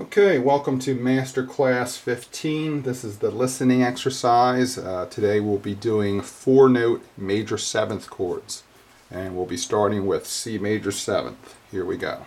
Okay, welcome to Master Class 15. This is the listening exercise. Today we'll be doing 4-note major 7th chords. And we'll be starting with C major 7th. Here we go.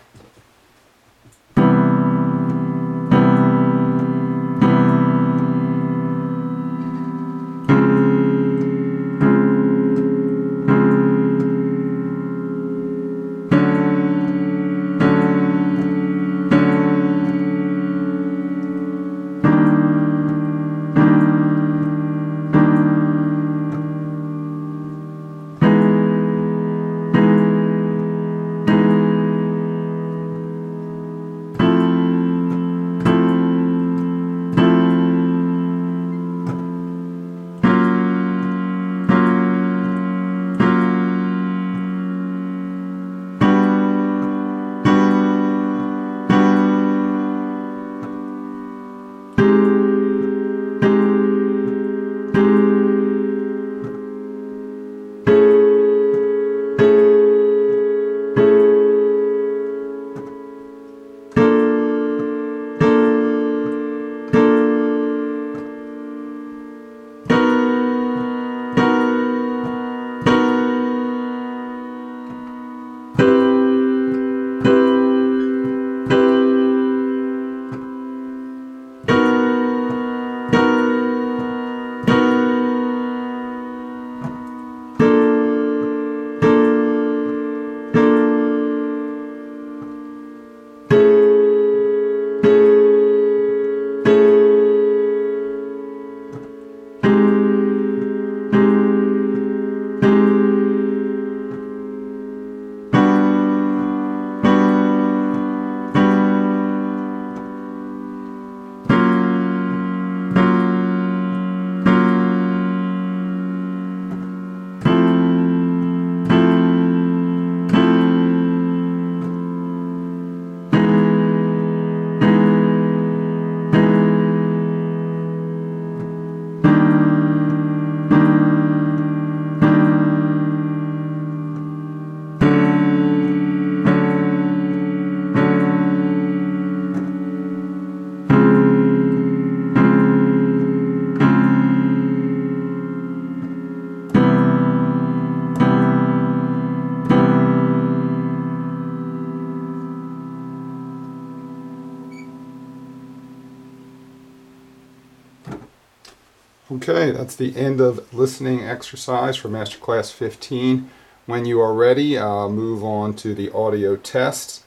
Okay, that's the end of listening exercise for Master Class 15. When you are ready, move on to the audio tests.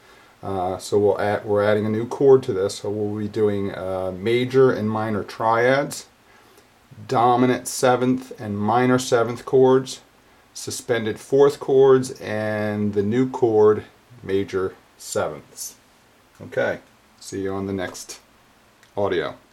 We're adding a new chord to this, so we'll be doing major and minor triads, dominant 7th and minor 7th chords, suspended 4th chords, and the new chord, major 7ths. Okay, see you on the next audio.